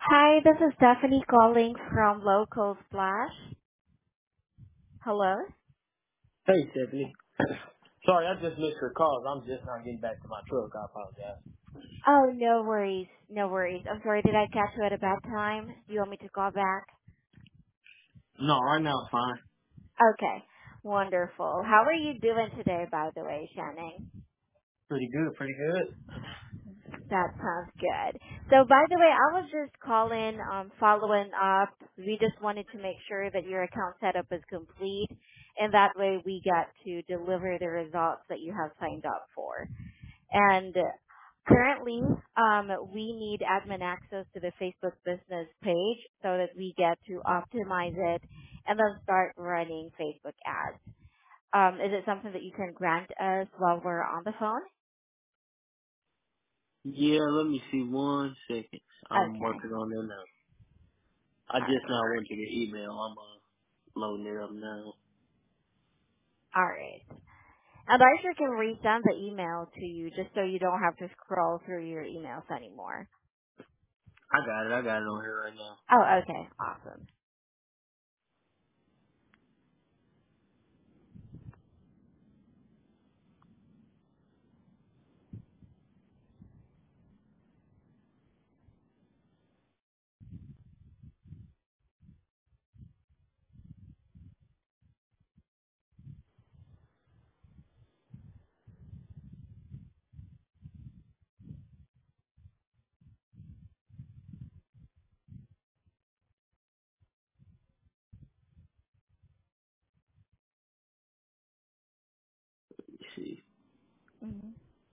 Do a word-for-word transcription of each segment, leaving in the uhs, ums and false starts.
Hi, this is Stephanie calling from Local Splash. Hello? Hey, Stephanie. Sorry, I just missed your calls. I'm just not getting back to my truck. I apologize. Oh, no worries. No worries. I'm sorry, did I catch you at a bad time? Do you want me to call back? No, right now it's fine. Okay. Wonderful. How are you doing today, by the way, Shannon? Pretty good, pretty good. That sounds good. So, by the way, I was just calling, um, following up. We just wanted to make sure that your account setup is complete, and that way we got to deliver the results that you have signed up for. And currently, um, we need admin access to the Facebook business page so that we get to optimize it and then start running Facebook ads. Um, is it something that you can grant us while we're on the phone? Yeah, let me see one second. I'm Okay. working on it now. I All just right. now went to the email. I'm uh, loading it up now. All right. And I sure can resend the email to you just so you don't have to scroll through your emails anymore. I got it. I got it on here right now. Oh, okay. Awesome. Let me see. hmm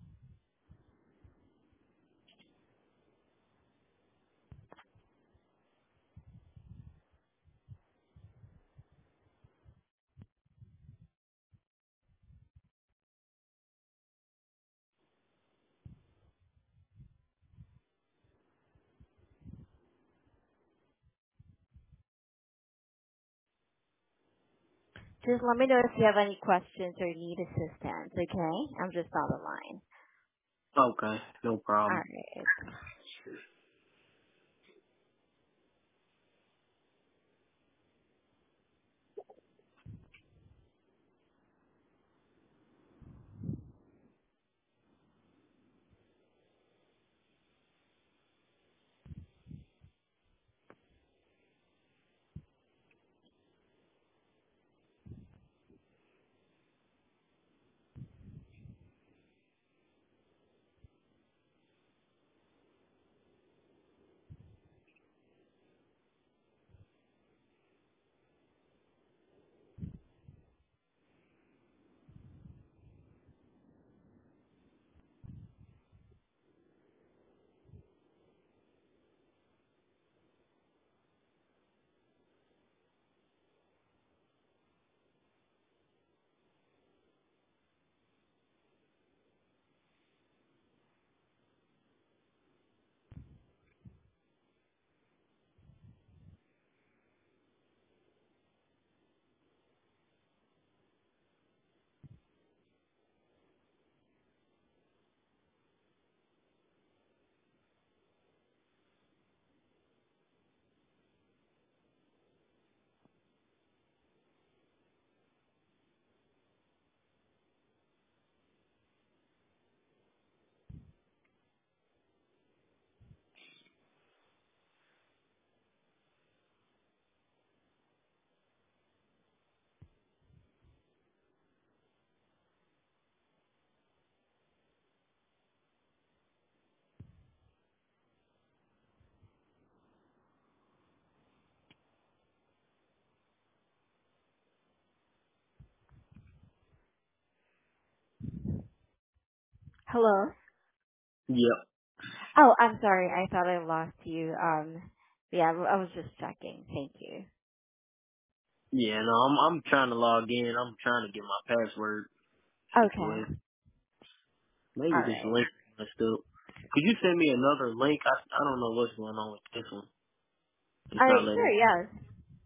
Just let me know if you have any questions or need assistance, okay? I'm just on the line. Okay, no All problem. right. Hello? Yep. Oh, I'm sorry. I thought I lost you. Um, yeah, I was just checking. Thank you. Yeah, no, I'm I'm trying to log in. I'm trying to get my password Okay. situated. All Maybe this right. link messed up. Could you send me another link? I I don't know what's going on with this one. It's All not right. letting Sure. me. Yes.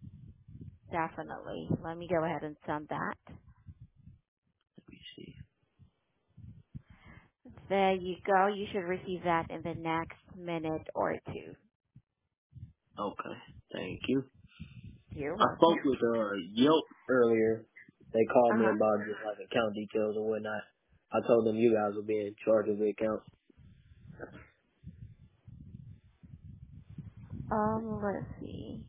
Definitely. Let me go ahead and send that. Let me see. There you go. You should receive that in the next minute or two. Okay. Thank you. You're I spoke welcome. with uh Yelp earlier. They called me Uh-huh. about just like account details and whatnot. I told them you guys will be in charge of the account. Um, let's see.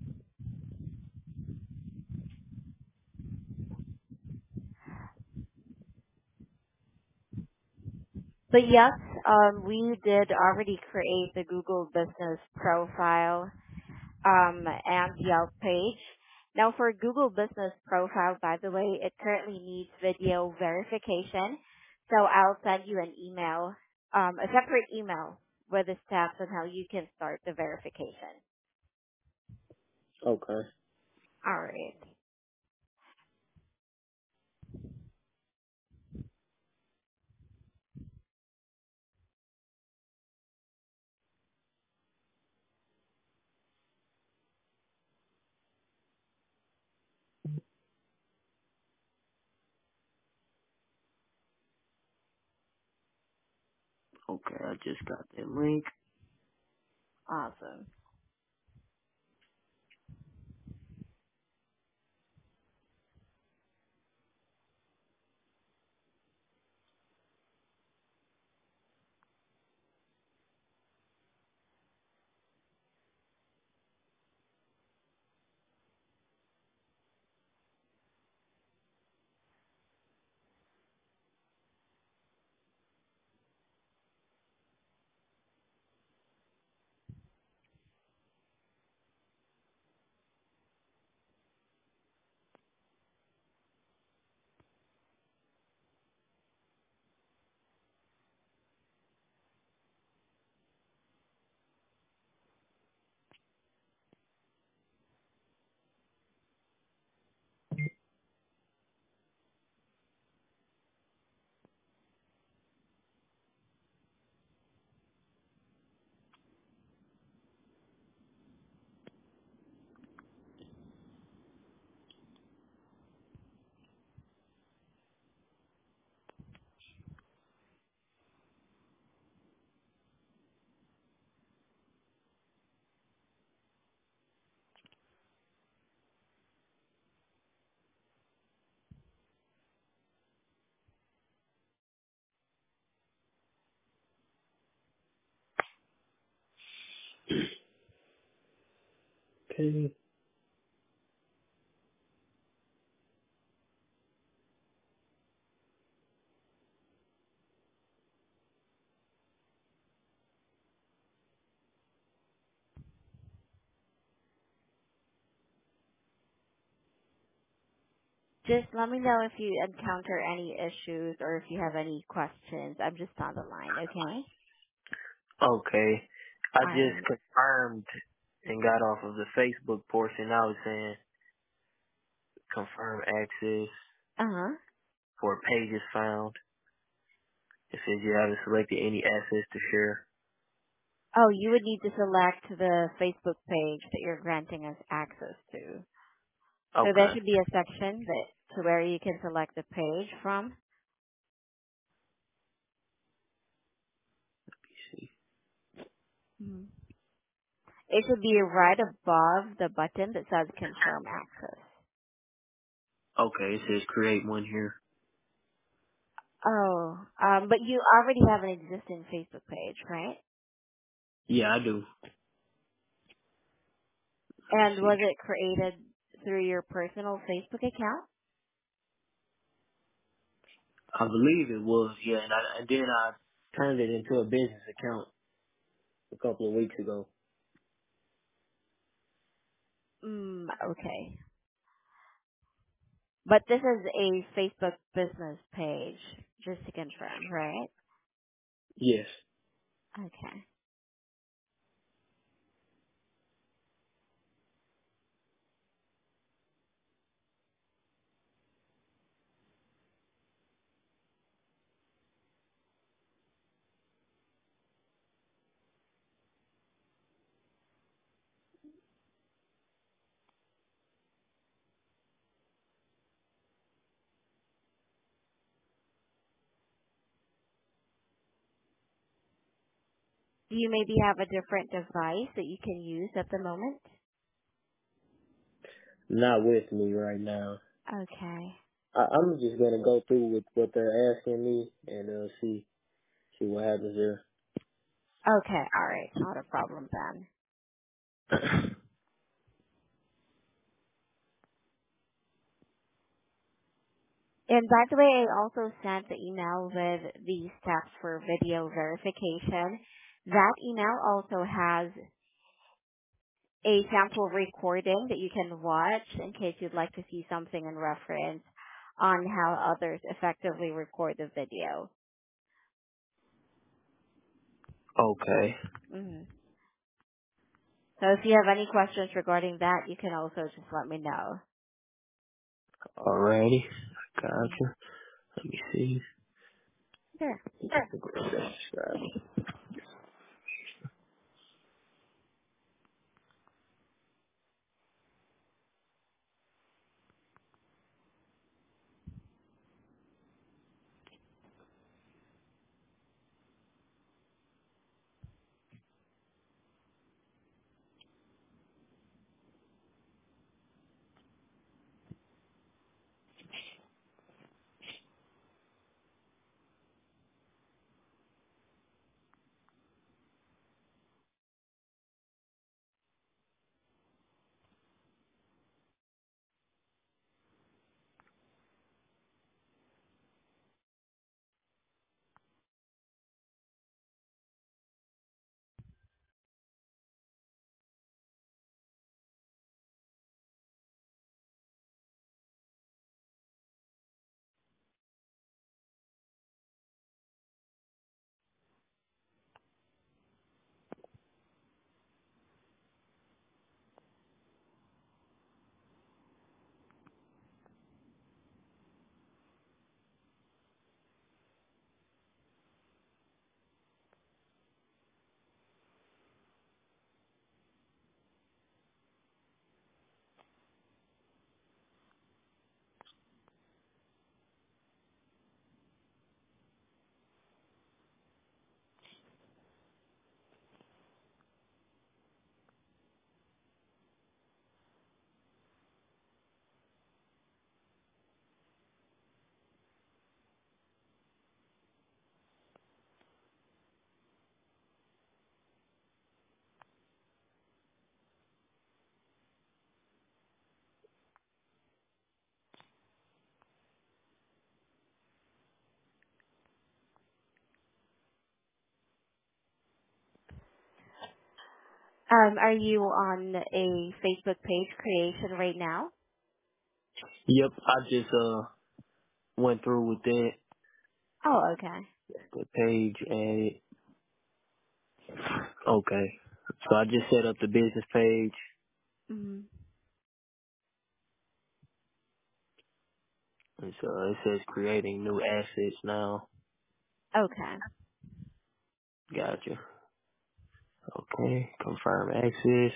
But yes, um, we did already create the Google Business profile um, and Yelp page. Now for Google Business Profile, by the way, it currently needs video verification. So I'll send you an email, um, a separate email with the steps on how you can start the verification. Okay. All right. Okay, I just got that link. Awesome. Okay. Just let me know if you encounter any issues or if you have any questions. I'm just on the line, okay? Okay. I All just right. confirmed and got off of the Facebook portion. I was saying confirm access Uh-huh. for pages found. It says you haven't selected any assets to share. Oh, you would need to select the Facebook page that you're granting us access to. So there Okay. should be a section that to where you can select the page from. Let me see. Mhm. It should be right above the button that says confirm access. Okay, it says create one here. Oh, um, but you already have an existing Facebook page, right? Yeah, I do. Let me And see. was it created through your personal Facebook account? I believe it was, yeah, and, I, and then I turned it into a business account a couple of weeks ago. Mm, okay. But this is a Facebook business page, just to confirm, right? Yes. Okay. Do you maybe have a different device that you can use at the moment? Not with me right now. Okay. I, I'm just gonna go through with what they're asking me and uh, see see what happens there. Okay, all right. Not a problem then. And by the way, I also sent the email with the steps for video verification. That email also has a sample recording that you can watch in case you'd like to see something in reference on how others effectively record the video. Okay. hmm So if you have any questions regarding that, you can also just let me know. Alrighty. Mhm. Gotcha. Let me see. Sure. Um, are you on a Facebook page creation right now? Yep, I just uh went through with that Oh, okay. the page and okay. So I just set up the business page hmm and so it says creating new assets now. Okay. Gotcha. Okay. Confirm access.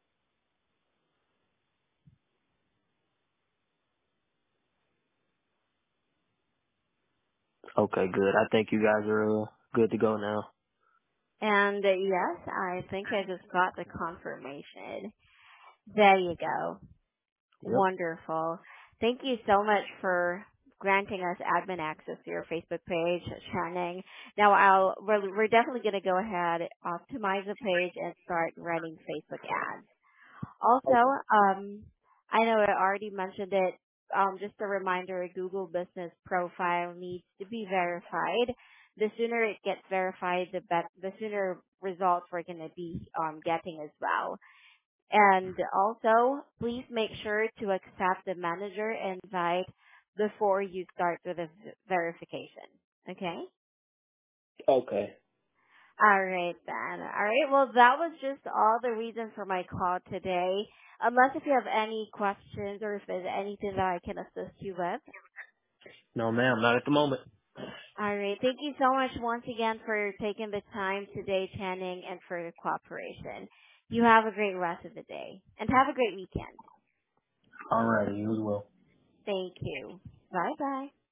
Okay, good. I think you guys are uh, good to go now. And uh, yes, I think I just got the confirmation. There you go. Yep. Wonderful. Thank you so much for granting us admin access to your Facebook page, Channing. Now, I'll we're, we're definitely going to go ahead, optimize the page, and start running Facebook ads. Also, Okay. um, I know I already mentioned it. Um, just a reminder: a Google Business profile needs to be verified. The sooner it gets verified, the bet the sooner results we're going to be um, getting as well. And also, please make sure to accept the manager invite before you start with the v- verification. Okay? Okay. All right then. All right. Well, that was just all the reason for my call today. Unless if you have any questions or if there's anything that I can assist you with. No, ma'am, not at the moment. All right. Thank you so much once again for taking the time today, Channing, and for your cooperation. You have a great rest of the day and have a great weekend. All righty, you as well. Thank you. Bye bye.